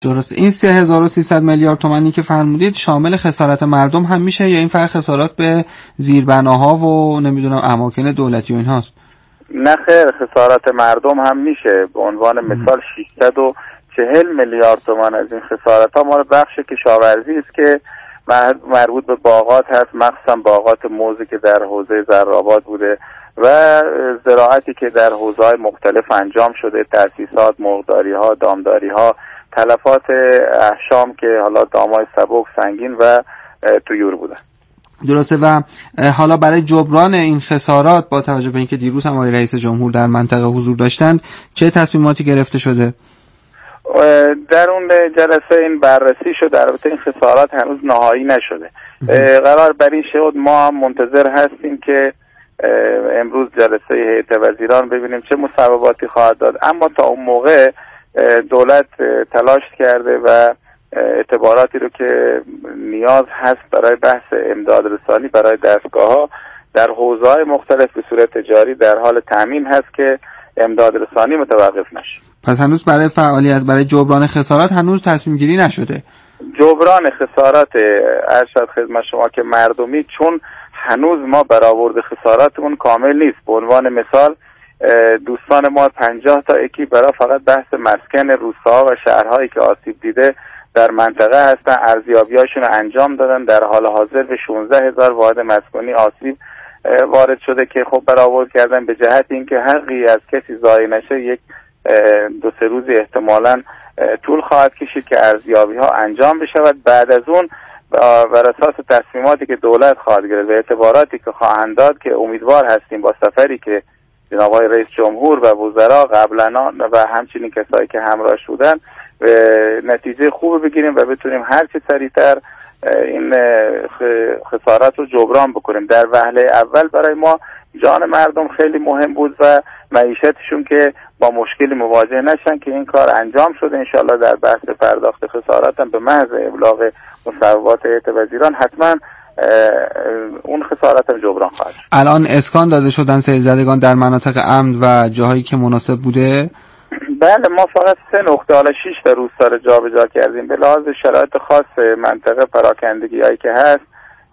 درست. این 3300 میلیارد تومانی که فرمودید شامل خسارت مردم هم میشه یا این فقط خسارات به زیربناها و نمیدونم اماکن دولتی و اینهاست؟ نه خیر، خسارت مردم هم میشه. به عنوان مثال 640 میلیارد تومان از این خسارت ها مال بخش کشاورزی است که مربوط به باغات هست، مخصوصا باغات موزی که در حوزه زرآباد بوده و زراعتی که در حوزه‌های مختلف انجام شده، تأسیسات، مرغداری ها، دامداری ها، تلفات احشام که حالا دامای سبک، سنگین و طیور بودن. درسته. و حالا برای جبران این خسارات با توجه به اینکه دیروز هم آقای رئیس جمهور در منطقه حضور داشتند چه تصمیماتی گرفته شده؟ در اون جلسه این بررسی شد. البته این خسارات هنوز نهایی نشده. قرار بر این شد ما منتظر هستیم که امروز جلسه هیئت وزیران ببینیم چه مصوباتی خواهد داد، اما تا اون موقع دولت تلاش کرده و اعتباراتی رو که نیاز هست برای بحث امداد رسانی برای دستگاه‌ها در حوزه‌های مختلف به صورت جاری در حال تامین هست که امداد رسانی متوقف نشه. پس هنوز برای فعالیت برای جبران خسارات هنوز تصمیم گیری نشده. جبران خسارات ارشد خدمت شما که مردمی، چون هنوز ما برآورد خساراتمون کامل نیست. به عنوان مثال دوستان ما 50 تا اکی برای فقط بحث مسکن روستاها و شهرهایی که آسیب دیده در منطقه هستن ارزیابیاشون انجام دادن. در حال حاضر به 16,000 واحد مسکونی آسیب وارد شده که خب برآورد کردن به جهت اینکه حقی از کسی ضایع نشه یک 2-3 روزی احتمالاً طول خواهد کشید که ارزیابی ها انجام بشود. بعد از اون بر اساس تصمیماتی که دولت خواهد گرفت و اعتباراتی که خواهند داد که امیدوار هستیم با سفری که جناب آقای رئیس جمهور و وزرا قبلا و همچنین کسایی که همراه بودن نتیجه خوب بگیریم و بتونیم هر چه سریعتر این خسارات رو جبران بکنیم. در وهله اول برای ما جان مردم خیلی مهم بود و معیشتشون که با مشکلی مواجه نشن که این کار انجام شده. انشالله در بحث پرداخت خسارات هم به محض ابلاغ مصوبات هیئت وزیران حتما اون خسارات هم جبران خواهد شد. الان اسکان داده شدن سیل زدگان در مناطق امن و جاهایی که مناسب بوده؟ بله، ما فقط 3 نقطه حالا 6 تا روستا رو جابجا کردیم به لحاظ شرایط خاص منطقه پراکندگی هایی که هست.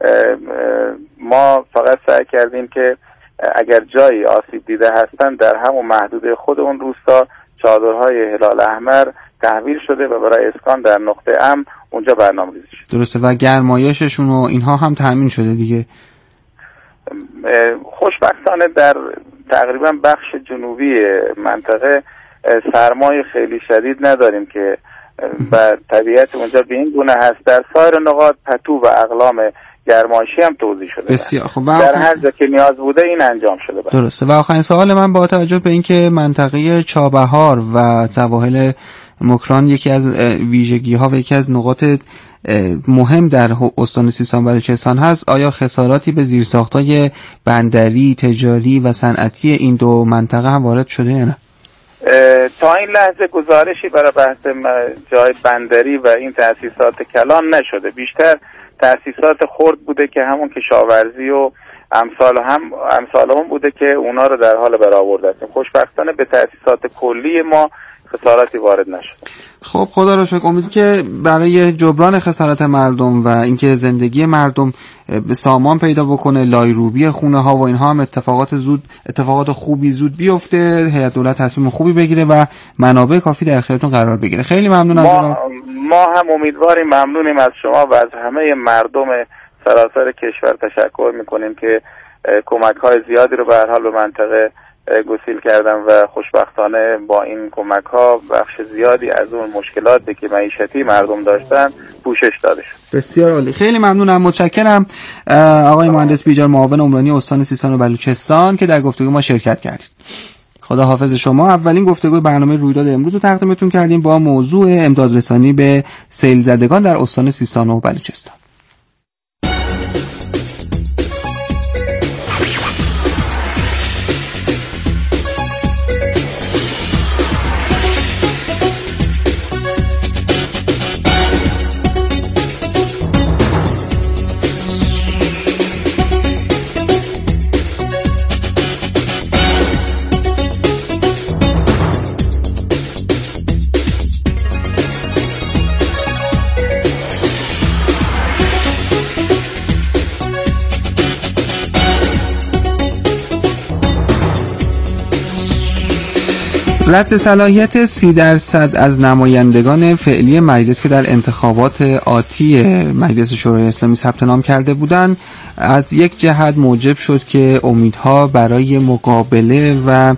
ما فقط سعی کردیم که اگر جایی آسیب دیده هستن در همون محدوده خود اون روستا چادرهای هلال احمر تحویل شده و برای اسکان در نقطه امن اونجا برنامه‌ریزی شده. درسته. و گرمایششون و اینها هم تامین شده دیگه؟ خوشبختانه در تقریبا بخش جنوبی منطقه سرمای خیلی شدید نداریم که و طبیعت اونجا به این گونه هست. در سایر نقاط پتو و اقلام گرمایشی هم توزیع شده. بسیار خب. در هر جا که نیاز بوده این انجام شده. درسته. و آخرین سوال من با توجه به اینکه منطقه چابهار و سواحل مکران یکی از ویژگی‌ها و یکی از نقاط مهم در استان سیستان و بلوچستان هست، آیا خساراتی به زیرساخت‌های بندری، تجاری و صنعتی این دو منطقه هم وارد شده یا نه؟ تا این لحظه گزارشی برای بحث جای بندری و این تأسیسات کلان نشده. بیشتر تأسیسات خرد بوده که همون کشاورزی و امثال هم بوده که اونا رو در حال برآورد هستیم. خوشبختانه به تأسیسات کلی ما خساراتی وارد نشد. خب خدا رو شکر. امیدوارم که برای جبران خسارات مردم و اینکه زندگی مردم به سامان پیدا بکنه، لایروبی خونه ها و اینها هم اتفاقات خوبی زود بیفته، هیئت دولت تصمیم خوبی بگیره و منابع کافی در اختیارتون قرار بگیره. خیلی ممنونم. ما هم امیدواریم، ممنونیم از شما و از همه مردم سراسر کشور تشکر میکنیم که کمک‌های زیادی رو به هر حال به منطقه گسیل کردن و خوشبختانه با این کمک‌ها بخش زیادی از اون مشکلاتی که معیشتی مردم داشتن پوشش داده شد. بسیار عالی. خیلی ممنونم. متشکرم آقای مهندس بیجار، معاون عمرانی استان سیستان و بلوچستان که در گفتگو ما شرکت کردید. خدا حافظ شما. اولین گفتگوی برنامه رویداد امروز رو تقدیمتون کردیم با موضوع امداد رسانی به سیل زدگان در استان سیستان و بلوچستان. رد صلاحیت 30% از نمایندگان فعلی مجلس که در انتخابات آتی مجلس شورای اسلامی ثبت نام کرده بودند از یک جهت موجب شد که امیدها برای مقابله و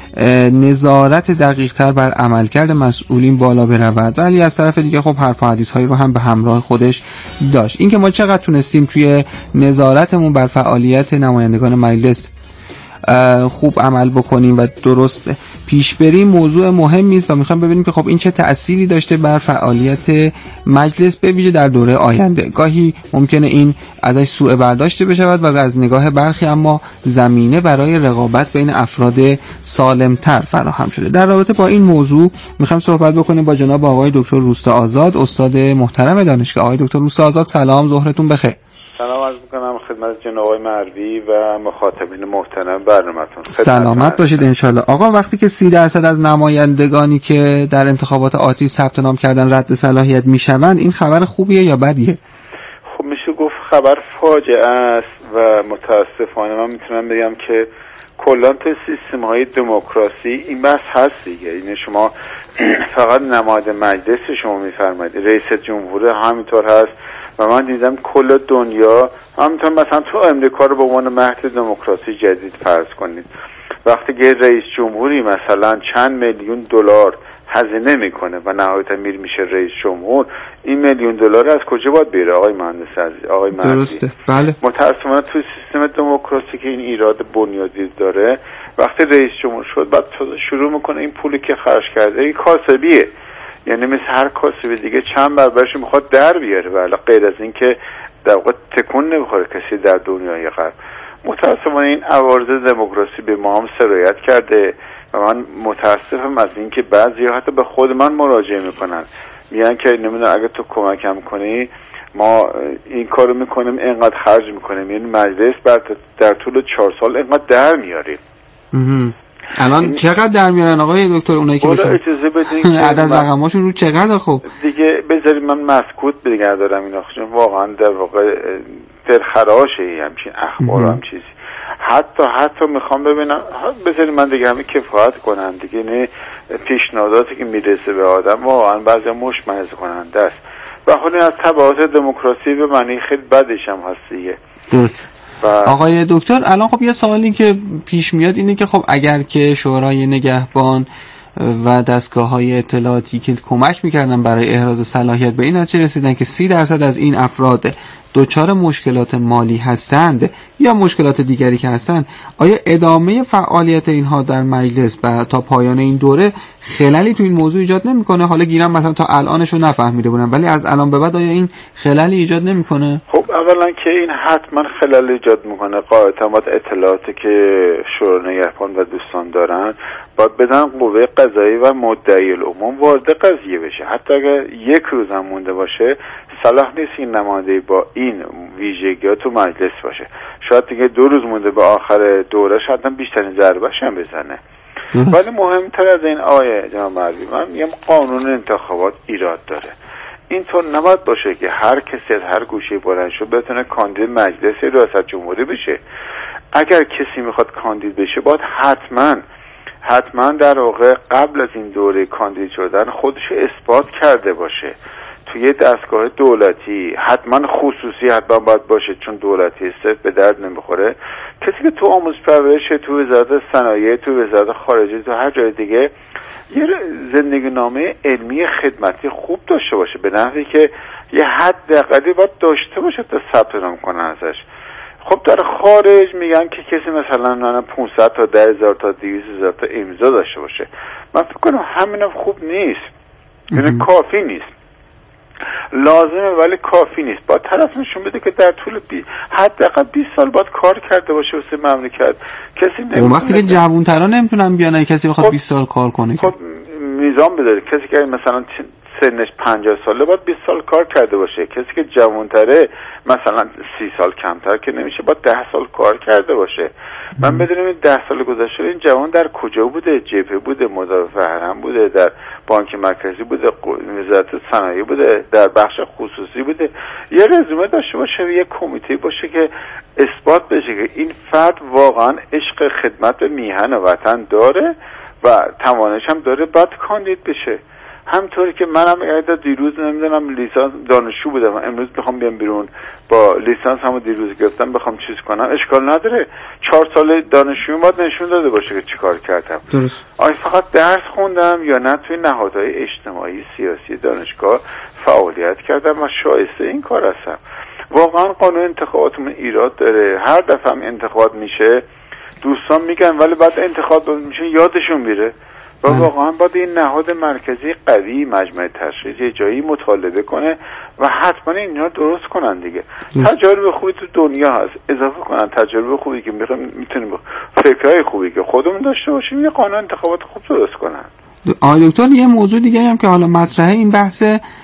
نظارت دقیق‌تر بر عملکرد مسئولین بالا برود، ولی از طرف دیگه خب حرف و حدیث‌هایی رو هم به همراه خودش داشت. اینکه ما چقدر تونستیم توی نظارتمون بر فعالیت نمایندگان مجلس خوب عمل بکنیم و درست پیش بریم موضوع مهمی است و میخوام ببینیم که خب این چه تأثیری داشته بر فعالیت مجلس به ویژه در دوره آینده. گاهی ممکنه این ازش سوء برداشته بشود و از نگاه برخی اما زمینه برای رقابت بین افراد سالمتر فراهم شده. در رابطه با این موضوع میخوام صحبت بکنیم با جناب آقای دکتر روستا آزاد، استاد محترم دانشگاه. آقای دکتر روستا آزاد سلام، ظهرتون بخیر. سلام عرض می‌کنم خدمت جناب آقای مروی و مخاطبین محترم برنامه‌تون. سلامت باشید انشالله. آقا وقتی که 30% از نمایندگانی که در انتخابات آتی ثبت نام کردن رد صلاحیت میشوند، این خبر خوبیه یا بدیه؟ خب میشه گفت خبر فاجعه است و متاسفانه من میتونم بگم که کلا تو سیستم‌های دموکراسی این بحث هست دیگه. این شما فقط نماینده مجلس شما میفرمایید، رئیس جمهور همینطور هست و من دیدم کل دنیا همینطور. مثلا تو امریکا رو به عنوان مهد دموکراسی جدید فرض کنید، وقتی که رئیس جمهوری مثلا چند میلیون دلار هزینه میکنه و نهایتا میشه رئیس جمهور، این میلیون دلار از کجا باید بیاره آقای مهندس عزیز، آقای مهندس؟ درسته، بله. متأسفانه تو سیستم دموکراسی که این ایراد بنیادی داره، وقتی رئیس جمهور شد بعد شروع میکنه این پولی که خرج کرده این کاسبیه، یعنی مثل هر کاسبی دیگه چند برابرش میخواد در بیاره، ولی غیر از این که در واقع تکون نمیخوره کسی در دنیای غرب. متاسفانه این عوارض دموکراسی به ما هم سرایت کرده و من متاسفم از این که بعضی حتی به خود من مراجعه میکنن، میگن که نمیدونم اگه تو کمکم کنی ما این کارو میکنیم اینقدر خرج میکنیم، یعنی مجلس در طول 4 سال اینقدر در میاریم. الان چقدر در میارن آقای دکتر اونایی که بسن اجازه بدین عدد رقماشون رو چقدر؟ خب دیگه بذارید من مسکوت بگم دارم اینا، چون واقعا در واقع دلخراشه همچین اخبار هم چیزی. حتی میخوام ببینم بذارید من دیگه همین کفایت کنم دیگه، نه پیشنهاداتی که میرسه به آدم واقعا بعضی مشمئز کننده است و حالا از تبعات دموکراسی به معنی خیلی بدش هم هست دیگه. درست. آقای دکتر الان خب یه سوالی که پیش میاد اینه که خب اگر که شورای نگهبان و دستگاه‌های اطلاعاتی که کمک میکردن برای احراز صلاحیت به این نتیجه رسیدن که 30% از این افراد دچار مشکلات مالی هستند یا مشکلات دیگری که هستند، آیا ادامه فعالیت اینها در مجلس تا پایان این دوره خللی تو این موضوع ایجاد نمیکنه؟ حالا گیرم مثلا تا الانشو نفهمیده بودن ولی از الان به بعد آیا این خللی ایجاد نمیکنه؟ خب اولا که این حتما خلل ایجاد میکنه. قاعدتا باید اطلاعاتی که شورای نگهبان و دوستان دارن باید بدن قوه قضایی و مدعی العموم وارد قضیه بشه. حتی اگر 1 روز هم مونده باشه صلاح نیست این نماینده با این ویژگی‌ها تو مجلس باشه. شاید دیگه 2 روز مونده به آخر دوره شاید هم بیشترین ضربه‌ش هم بزنه. ولی مهمتر از این آیه جناب مروی، من میگم قانون انتخابات ایراد داره. اینطور نباید باشه که هر کسی از هر گوشه بلند شد بتونه کاندید مجلس ریاست جمهوری بشه. اگر کسی میخواد کاندید بشه باید حتما در واقع قبل از این دوره کاندید شدن خودش اثبات کرده باشه توی دستگاه دولتی، حتما خصوصی حتما باید باشه چون دولتی صرف به درد نمیخوره. کسی که تو آموزش پرورش، تو وزارت صنایع، تو وزارت خارجه، تو هر جای دیگه یه زندگی نامه علمی خدمتی خوب داشته باشه، به نحوی که یه حداقلی باید داشته باشه تا ثبت نام کنن ازش. خب در خارج میگن که کسی مثلا 500 تا 10,000 تا 200,000 تا امضا داشته باشه. من فکر کنم همینم خوب نیست، یعنی کافی نیست، لازمه ولی کافی نیست. باید طرف نشون بده که در طول حداقل 20 سال باید کار کرده باشه واسه مملکت. کسی نمیتونه وقتی که جوان‌ترا نمیتونن بیان، کسی بخواد 20 سال کار کنه خب میزان بذاره. کسی که مثلا سنش 50 ساله باید 20 سال کار کرده باشه. کسی که جوان‌تره مثلا 30 سال کمتر که نمیشه، باید 10 سال کار کرده باشه. من بدونم این 10 سال گذشته این جوان در کجا بوده؟ جبهه بوده، مدافع حرم بوده، در بانک مرکزی بوده، وزارت صنایع بوده، در بخش خصوصی بوده. یه رزومه داشته باشه، یه کمیته باشه که اثبات بشه که این فرد واقعا عشق خدمت به میهن و وطن داره و توانش هم داره باید کاندید بشه. همطوری که منم دیروز نمیدونم لیسانس دانشجو بودم، امروز میخوام بیام بیرون با لیسانس همو دیروز گرفتم بخوام چیز کنم، اشکال نداره. 4 سال دانشجو باید نشون داده باشه که چیکار کردم. درست. آیا فقط درس خوندم یا نه توی نهادهای اجتماعی سیاسی دانشگاه فعالیت کردم و شایسته این کار هستم. واقعا قانون انتخاباتمون ایراد داره. هر دفعه هم انتخابات میشه دوستان میگن ولی بعد انتخابات میشه یادشون میره. و واقعا باید این نهاد مرکزی قوی مجمع تشخیصی جایی مطالبه کنه و حتما اینا درست کنن دیگه. تجارب خوبی تو دنیا هست، اضافه کنن تجارب خوبی که میتونیم فکرهای خوبی که خودمون داشته باشیم یه قانون انتخابات خوب درست کنن. آقای دکتر یه موضوع دیگه هم که حالا مطرحه این بحث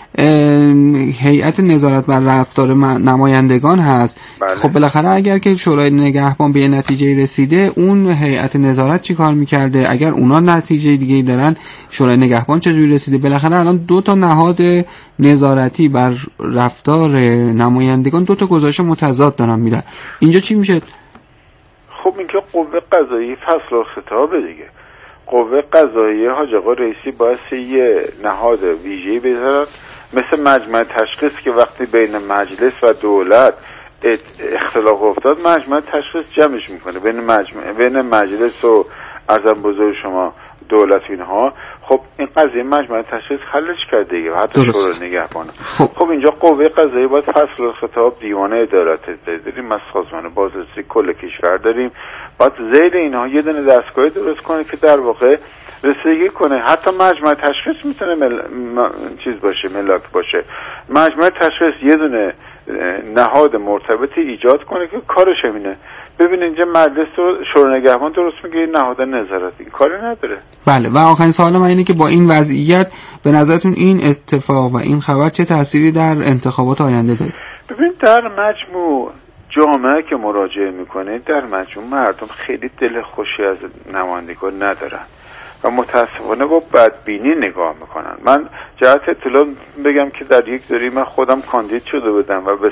هیئت نظارت بر رفتار نمایندگان هست. بله. خب بالاخره اگر که شورای نگهبان به نتیجه رسیده اون هیئت نظارت چی کار میکرده؟ اگر اونا نتیجه دیگه دارن شورای نگهبان چجوری رسیده؟ بالاخره الان 2 تا نهاد نظارتی بر رفتار نمایندگان 2 تا گزارش متضاد دارن میدن. اینجا چی میشه؟ خب اینکه قوه قضاییه فصل الخطابه دیگه. قوه قضاییه حاج آقا رئیسی باید یه نهاد ویژه‌ای بذارن مثل مجمع تشخیص که وقتی بین مجلس و دولت اختلاف افتاد مجمع تشخیص جمعش میکنه بین مجلس و عرضم بزرگ شما دولت اینها. خب این قضیه مجمع تشخیص حلش کرده دیگه حتی شورای نگهبان. خب اینجا قوه قضاییه باید فصل الخطاب دیوان عدالت داریم، از سازمان بازرسی کل کشور داریم، باید ذیل اینها یه دونه دستگاهی درست کنه که در واقع رسیدگی کنه. حتی مجمع تشخیص میتونه چیز باشه، ملاک باشه. مجمع تشخیص یه دونه نهاد مرتبطی ایجاد کنه که کارش همینه. ببین اینجا مجلس و شورای نگهبان درست میگه این نهاد نظارت این کاری نداره. بله. و آخرین سوال من اینه که با این وضعیت به نظرتون این اتفاق و این خبر چه تأثیری در انتخابات آینده داره؟ ببین در مجموع جامعه که مراجعه میکنه در مجموع مردم خیلی دل خوشی از نمایندگان ندارن و متاسفانه با بدبینی نگاه میکنن. من جهت اطلاع بگم که در یک دوره من خودم کاندید شده بودم و به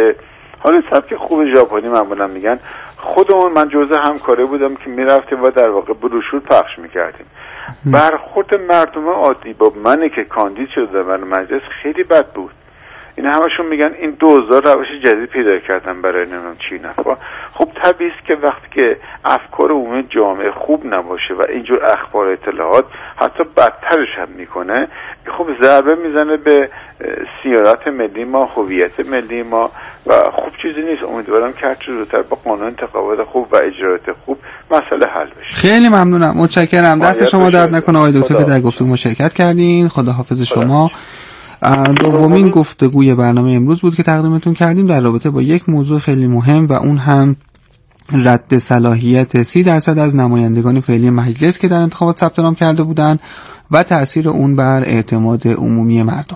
سبک خوب ژاپنی معمولا میگن خودمون من جزء همکاره بودم که میرفتیم و در واقع بروشور پخش میکردیم. برخورد مردم عادی با منی که کاندید شده و مجلس خیلی بد بود. این همشون میگن این 2000 روش جدید پیدا کردن برای نمیدونم چی نفع. خب طبیعی است که وقتی که افکار عمومی جامعه خوب نباشه و اینجور اخبار اطلاعات حتی بدترش هم میکنه، خب ضربه میزنه به سیاست ملی ما، هویت ملی ما و خوب چیزی نیست. امیدوارم که هرچه زودتر با قانون انتخابات خوب و اجرات خوب مسئله حل بشه. خیلی ممنونم، متشکرم. دست شما درد نکنه آقای دکتر که در گفتگو مشارکت کردین. خداحافظ شما. دومین گفتگوی برنامه امروز بود که تقدیمتون کردیم در رابطه با یک موضوع خیلی مهم و اون هم رد صلاحیت 30% از نمایندگان فعلی مجلس که در انتخابات ثبت نام کرده بودند و تأثیر اون بر اعتماد عمومی مردم.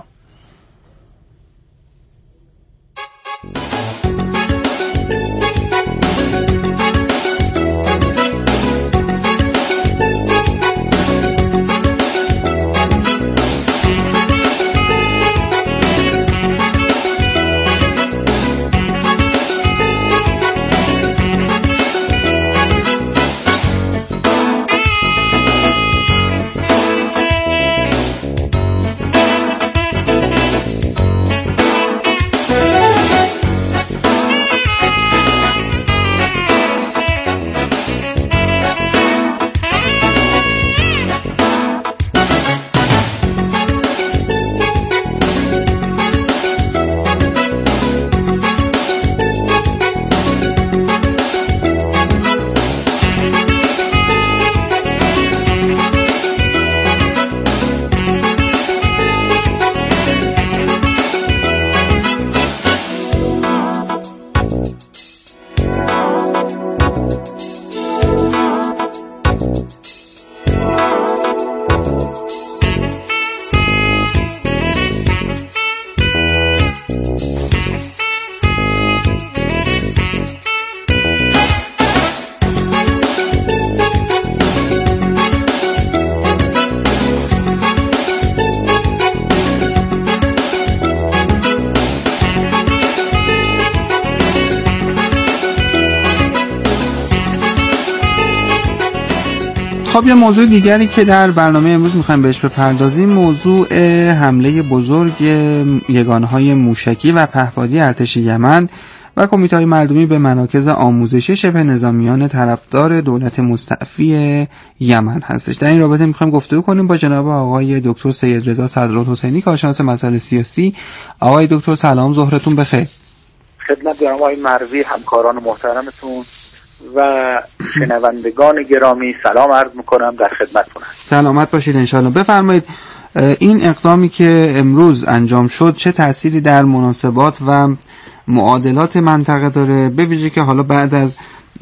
خب یه موضوع دیگری که در برنامه امروز میخوایم بهش بپردازیم موضوع حمله بزرگ یگانه‌های موشکی و پهپادی ارتش یمن و کمیته‌های مردمی به مراکز آموزشی شبه نظامیان طرفدار دولت مستعفی یمن هستش. در این رابطه میخوایم گفتگو کنیم با جناب آقای دکتر سیدرضا صدرالحسینی، کارشناس مسائل سیاسی. آقای دکتر سلام، ظهرتون بخیر. خدمت جناب آقای مروی، همکاران محترمتون و شنوندگان گرامی سلام عرض میکنم، در خدمتتون هستم. سلامت باشید انشالله. بفرمایید این اقدامی که امروز انجام شد چه تأثیری در مناسبات و معادلات منطقه داره، به ویژه که حالا بعد از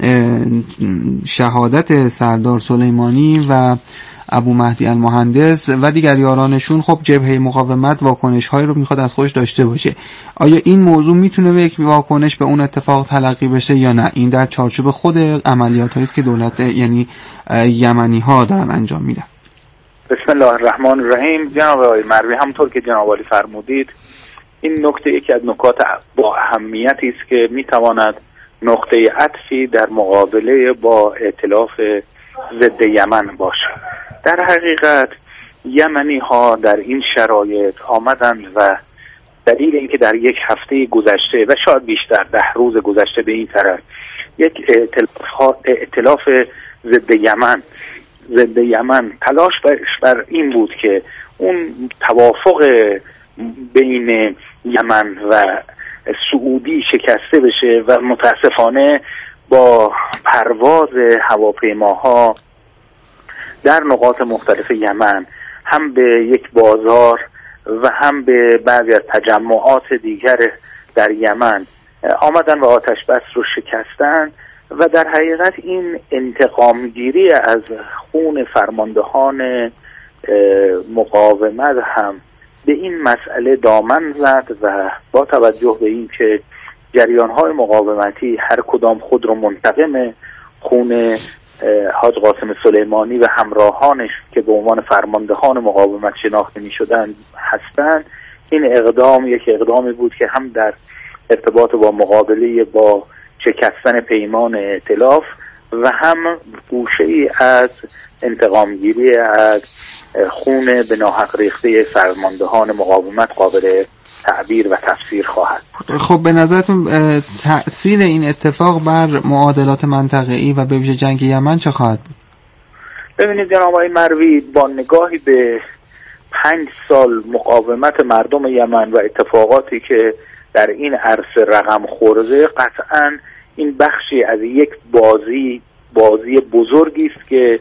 شهادت سردار سلیمانی و ابو مهدی المهندس و دیگر یارانشون خب جبهه مقاومت واکنش‌هایی رو میخواد از خودش داشته باشه. آیا این موضوع میتونه به یک واکنش به اون اتفاق تلقی بشه یا نه؟ این در چارچوب خود عملیات‌هایی است که دولت یعنی یمنی‌ها دارن انجام میدن. بسم الله الرحمن الرحیم. جناب آقای مروی، همونطور که جناب عالی فرمودید، این نکته یکی از نکات با اهمیتی است که میتواند نقطه عطفی در مقابله با ائتلاف ضد یمن باشد. در حقیقت یمنی ها در این شرایط آمدند و دلیل اینکه در یک هفته گذشته و شاید بیشتر 10 روز گذشته به این طرف یک ائتلاف ضد یمن تلاش بر این بود که اون توافق بین یمن و سعودی شکسته بشه و متاسفانه با پرواز هواپیماها در نقاط مختلف یمن هم به یک بازار و هم به بعضی از تجمعات دیگر در یمن آمدن و آتش بس رو شکستن و در حقیقت این انتقامگیری از خون فرماندهان مقاومت هم به این مسئله دامن زد و با توجه به این که جریان‌های مقاومتی هر کدام خود رو منتقم خون حاج قاسم سلیمانی و همراهانش که به عنوان فرماندهان مقاومت شناخته می‌شدند هستند، این اقدام یک اقدامی بود که هم در ارتباط با مقابله با شکستن پیمان ائتلاف و هم گوشه‌ای از انتقامگیری از خون به ناحق ریخته فرماندهان مقاومت قابل تعبیر و تفسیر خواهد بود. خب به نظرتون تأثیر این اتفاق بر معادلات منطقه‌ای و به ویژه جنگ یمن چه خواهد بود؟ ببینید جناب آقای مروی، با نگاهی به 5 سال مقاومت مردم یمن و اتفاقاتی که در این عرصه رقم خورده، قطعاً این بخشی از یک بازی بزرگی است که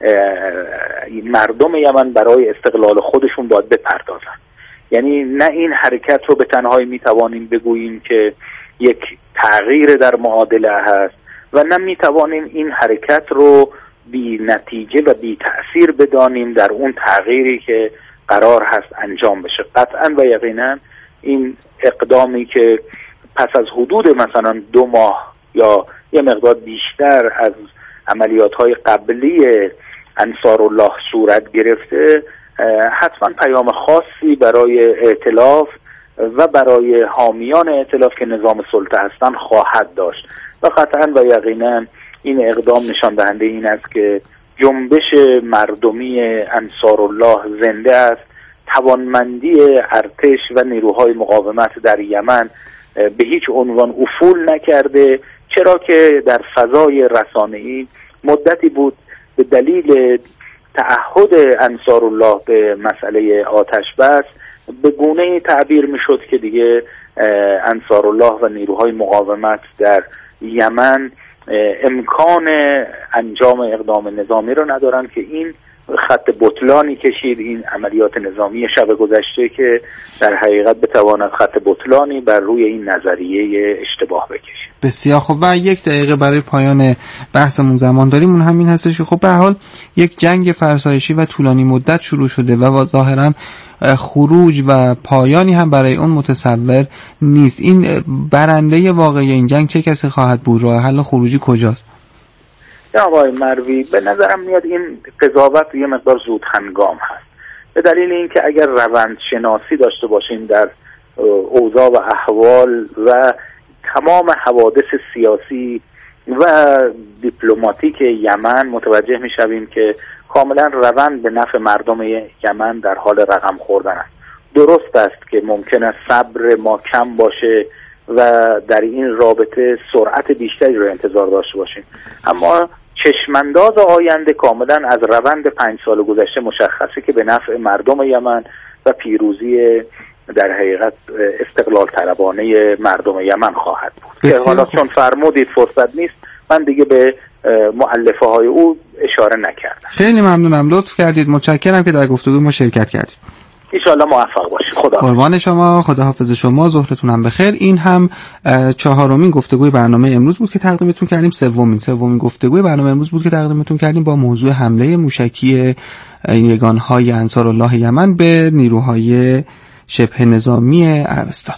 مردم یمن برای استقلال خودشون باید بپردازن. یعنی نه این حرکت رو به تنهایی میتوانیم بگوییم که یک تغییر در معادله هست و نه میتوانیم این حرکت رو بی نتیجه و بی تأثیر بدانیم در اون تغییری که قرار هست انجام بشه. قطعا و یقینا این اقدامی که پس از حدود مثلا 2 ماه یا یه مقدار بیشتر از عملیات‌های قبلی انصارالله صورت گرفته، حتما پیام خاصی برای ائتلاف و برای حامیان ائتلاف که نظام سلطه هستند خواهد داشت و قطعا و یقینا این اقدام نشان دهنده این است که جنبش مردمی انصارالله زنده است. توانمندی ارتش و نیروهای مقاومت در یمن به هیچ عنوان افول نکرده، چرا که در فضای رسانه‌ای مدتی بود به دلیل تعهد انصارالله به مسئله آتش بس به گونه‌ای تعبیر میشد که دیگه انصارالله و نیروهای مقاومت در یمن امکان انجام اقدام نظامی رو ندارن که این خط بطلانی کشید این عملیات نظامی شب گذشته که در حقیقت بتواند خط بطلانی بر روی این نظریه اشتباه بکشید. بسیار خب و 1 دقیقه برای پایان بحثمون زمان داریم. اون همین هستش که خب به حال یک جنگ فرسایشی و طولانی مدت شروع شده و ظاهرا خروج و پایانی هم برای اون متصور نیست. این برنده واقعی این جنگ چه کسی خواهد بود؟ راه حل خروجی کجاست؟ جناب آقای مروی، به نظرم میاد این قضاوت یه مقدار زود هنگام هست، به دلیل اینکه اگر روند شناسی داشته باشیم در اوضاع و احوال و تمام حوادث سیاسی و دیپلماتیک یمن، متوجه میشویم که کاملا روند به نفع مردم یمن در حال رقم خوردن است. درست است که ممکن است صبر ما کم باشه و در این رابطه سرعت بیشتری رو انتظار داشته باشیم، اما چشمانداز آینده کاملا از روند 5 سال گذشته مشخصه که به نفع مردم یمن و پیروزی در حقیقت استقلال طلبانه مردم یمن خواهد بود که حالا چون فرمودید فرصت نیست من دیگه به مؤلفه های او اشاره نکردم. خیلی ممنونم، لطف کردید، متشکرم که در گفتگوی ما شرکت کردید. انشاءالله موفق باشید. خدا قربان شما، خداحافظ شما، ظهرتون هم بخیر. این هم 4مین گفتگوی برنامه امروز بود که تقدیمتون کردیم. سومین گفتگوی برنامه امروز بود که تقدیمتون کردیم با موضوع حمله موشکی یگانهای انصارالله یمن به نیروهای شبه نظامی عربستان.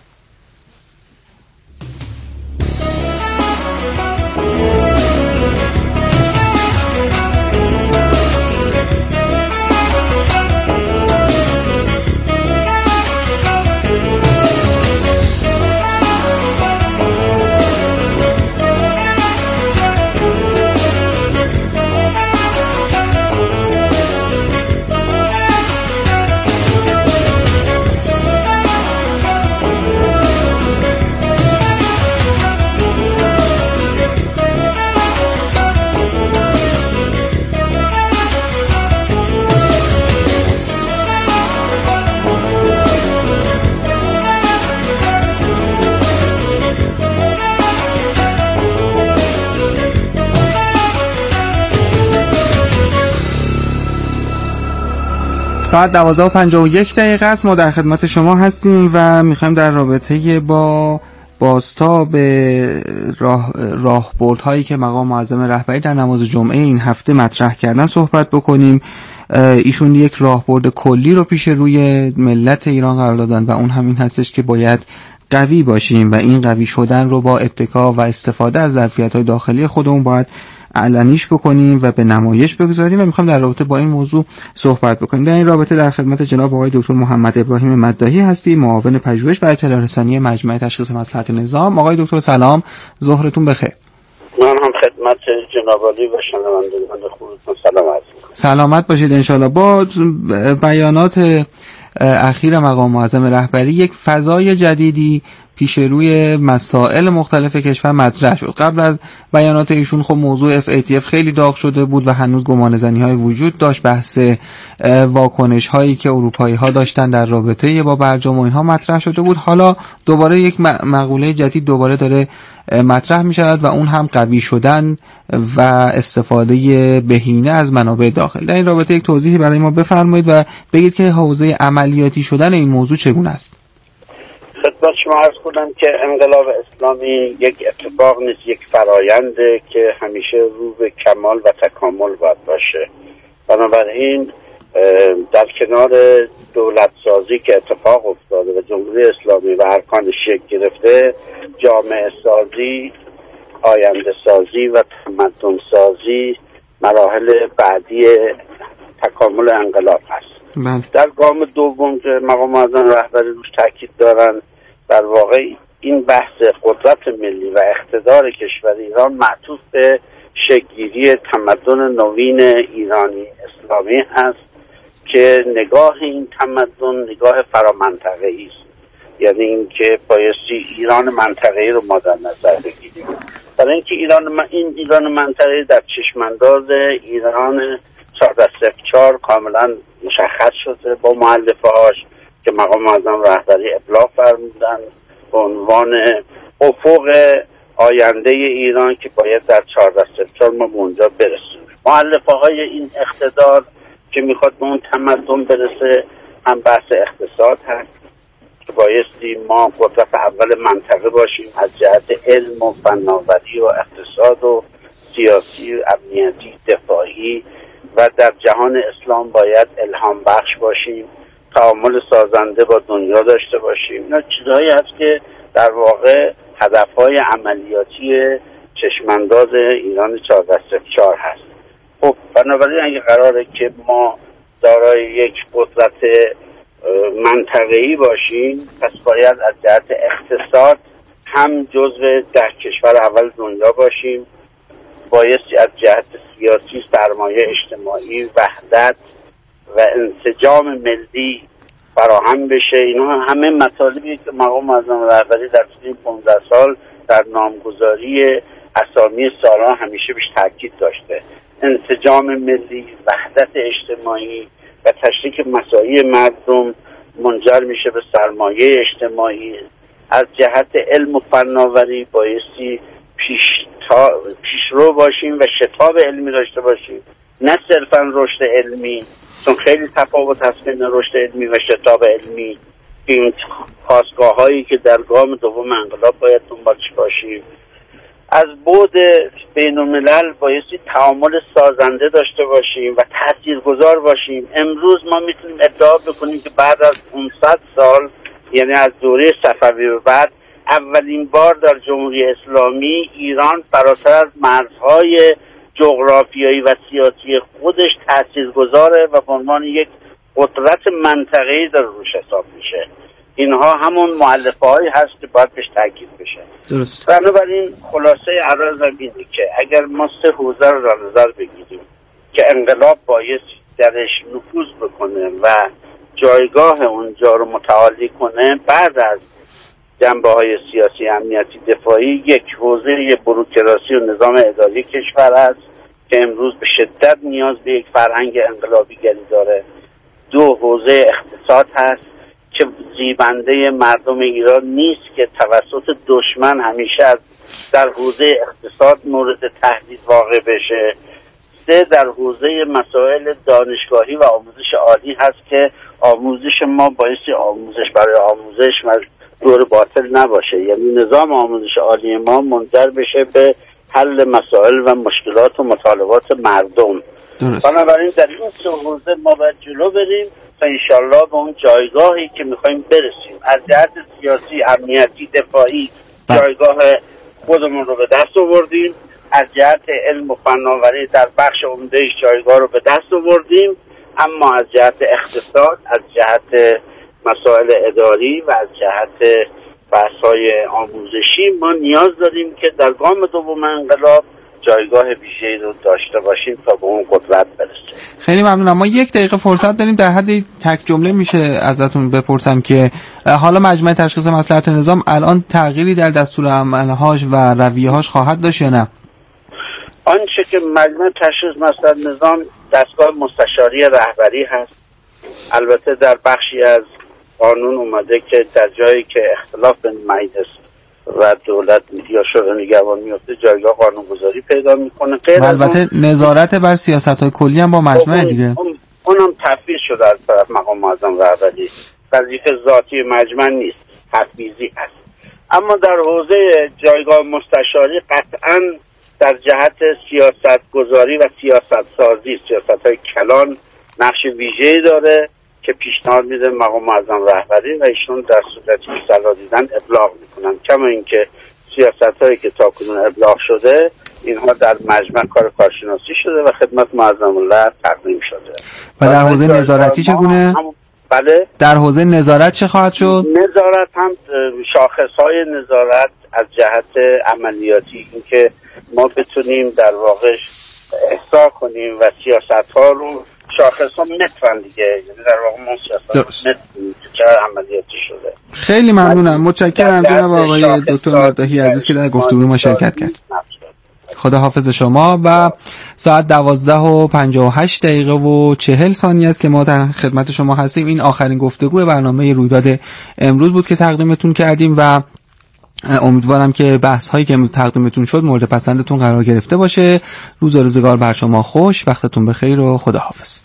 ساعت 12:51 است. ما در خدمت شما هستیم و میخوایم در رابطه با بازتاب راهبردهایی که مقام معظم رهبری در نماز جمعه این هفته مطرح کردن صحبت بکنیم. ایشون یک راهبرد کلی رو پیش روی ملت ایران قرار دادن و اون همین هستش که باید قوی باشیم و این قوی شدن رو با اتکا و استفاده از ظرفیت‌های داخلی خودمون باید علنیش بکنیم و به نمایش بگذاریم و میخوام در رابطه با این موضوع صحبت بکنیم. در این رابطه در خدمت جناب آقای دکتر محمد ابراهیم مداحی هستیم، معاون پژوهش و اطلاع رسانی مجمع تشخیص مصلحت نظام. آقای دکتر سلام، ظهرتون بخیر. من هم خدمت جناب عالی و شنوندگان خوبتون سلام عرض می‌کنم. سلامت باشید انشالله. با بیانات اخیر مقام معظم رهبری یک فضای جدیدی پیش روی مسائل مختلف کشور مطرح شد. قبل از بیانات ایشون خب موضوع FATF خیلی داغ شده بود و هنوز گمانه‌زنی‌های وجود داشت. بحث واکنش‌هایی که اروپایی‌ها داشتن در رابطه با برجام و اینها مطرح شده بود. حالا دوباره یک مقوله جدید دوباره داره مطرح می‌شود و اون هم قوی شدن و استفاده بهینه از منابع داخل. در این رابطه یک توضیحی برای ما بفرمایید و بگید که حوزه عملیاتی شدن این موضوع چگونه است؟ خدمت شما عرض کنم که انقلاب اسلامی یک اتفاق نیست، یک فراینده که همیشه رو به کمال و تکامل باید باشه. بنابراین در کنار دولت سازی که اتفاق افتاده و جمهوری اسلامی و ارکانش شکل گرفته، جامعه سازی، آینده سازی و تمدن سازی مراحل بعدی تکامل انقلاب هست. در گام دوم که مقام معظم رهبری روش تاکید دارن، در واقع این بحث قدرت ملی و اقتدار کشور ایران معطوف به شکل‌گیری تمدن نوین ایرانی اسلامی هست که نگاه این تمدن نگاه فرامنطقه‌ای است، یعنی اینکه بایستی ایران منطقه‌ای رو ما در نظر بگیریم. برای اینکه ایران منطقه‌ای در چشمانداز ایران 1404 کاملا مشخص شده با مؤلفه‌هاش که مقام معظم رهبری ابلاغ فرمودن به عنوان افق آینده ایران که باید در 1404 ما به اونجا برسیم. مؤلفه‌های این اقتدار که میخواد به اون تمدن برسه هم بحث اقتصاد هست که بایستی ما قدرت اول منطقه باشیم از جهت علم و فناوری و اقتصاد و سیاسی و امنیتی دفاعی و در جهان اسلام باید الهام بخش باشیم، تعامل سازنده با دنیا داشته باشیم. اینا چیزهایی هست که در واقع هدفهای عملیاتی چشمانداز ایران 1404 هست. خب بنابراین اگه قراره که ما دارای یک قدرت منطقه‌ای باشیم، پس باید از جهت اقتصاد هم جزو 10 کشور اول دنیا باشیم، بایستی از جهت سیاسی، سرمایه اجتماعی، وحدت و انسجام ملی فراهم بشه. اینا همه مطالبی که مقام معظم رهبری در طول 15 سال در نامگذاری اسامی سالها همیشه بهش تاکید داشته. انسجام ملی، وحدت اجتماعی و تشریک مساعی مردم منجر میشه به سرمایه اجتماعی. از جهت علم و فناوری بایستی پیشرو باشیم و شتاب علمی داشته باشیم، نه صرفا رشد علمی، چون خیلی تفاوت هست بین رشد علمی و شتاب علمی. این خاستگاه هایی که در گام دوم انقلاب باید دنبالش باشیم. از بعد بین الملل بایستی تعامل سازنده داشته باشیم و تاثیرگذار باشیم. امروز ما میتونیم ادعا بکنیم که بعد از 500 سال، یعنی از دوره صفوی به بعد، اولین بار در جمهوری اسلامی ایران فراتر از مرزهای جغرافیایی و سیاسی خودش تاثیرگذاره و به عنوان یک قدرت منطقه‌ای در روش حساب میشه. اینها همون مؤلفه هایی هست که باید بهش تاکید بشه. درست. بنابراین خلاصه عرضم اینه که اگر ما 3 حوزه رو در نظر بگیریم که انقلاب باید درش نفوذ بکنه و جایگاه اونجا رو متعالی کنه، بعد از جنبه های سیاسی، امنیتی، دفاعی، یک حوزه بروکراسی و نظام اداری کشور است که امروز به شدت نیاز به یک فرهنگ انقلابیگری داره. 2 حوزه اقتصاد هست که زیبنده مردم ایران نیست که توسط دشمن همیشه در حوزه اقتصاد مورد تهدید واقع بشه. 3 در حوزه مسائل دانشگاهی و آموزش عالی هست که آموزش ما بایستی آموزش برای آموزش دور باطل نباشه، یعنی نظام آموزش عالی ما منجر بشه به حل مسائل و مشکلات و مطالبات مردم. درست. بنابراین در این 3 حوزه ما باید جلو بریم تا انشالله به اون جایگاهی که میخوایم برسیم. از جهت سیاسی، امنیتی، دفاعی جایگاه خودمون رو به دست آوردیم. از جهت علم و فناوری در بخش عمده‌اش جایگاه رو به دست آوردیم. اما از جهت اقتصاد، از جهت مسائل اداری و از جهت بحث‌های آموزشی ما نیاز داریم که در گام دوم انقلاب جایگاه ویژه‌ای رو داشته باشیم تا به اون قدرت برسیم. خیلی ممنونم. ما 1 دقیقه فرصت داریم. در حد تک جمله میشه ازتون بپرسم که حالا مجمع تشخیص مصلحت نظام الان تغییری در دستور عملهاش و رویه‌هاش خواهد داشت یا نه؟ آنچه که مجمع تشخیص مصلحت نظام دستگاه مستشاری رهبری هست، البته در بخشی از قانون اومده که در جایی که اختلاف بین مجلس و دولت یا شورای نگهبان میفته جایگاه قانونگذاری پیدا میکنه. البته نظارت بر سیاست‌های کلی هم با مجمع دیگه اونم تفویض شده از طرف مقام معظم رهبری. وظیفه ذاتی مجمع نیست، تفویضی است. اما در حوزه جایگاه مستشاری قطعاً در جهت سیاست گذاری و سیاست سازی، سیاست های کلان نقش ویژه‌ای داره که پیشنهاد میده مقام معظم رهبری و ایشون در صورتی که صلاح دیدن ابلاغ میکنن. کما اینکه سیاست هایی که تاکنون ابلاغ شده اینها در مجمع کارشناسی شده و خدمت معظم الله تقدیم شده. و در حوزه نظارتی چگونه؟ بله، در حوزه نظارت چه خواهد شد؟ نظارت هم شاخص‌های نظارت از جهت عملیاتی، اینکه ما بتونیم در واقع احصا کنیم و سیاست‌ها رو شاخص‌ها مترن دیگه، یعنی در واقع ما سیاست متر چه عملیاتی شده. خیلی ممنونم. متشکرم جناب آقای دکتر مداحی عزیز که در گفتگوی ما شرکت کرد. خدا حافظ شما. و ساعت 12:58 و 40 ثانیه است که ما در خدمت شما هستیم. این آخرین گفتگو برنامه رویداد امروز بود که تقدیمتون کردیم و امیدوارم که بحث هایی که امروز تقدیمتون شد مورد پسندتون قرار گرفته باشه. روزگار بر شما خوش، وقتتون بخیر و خدا حافظ.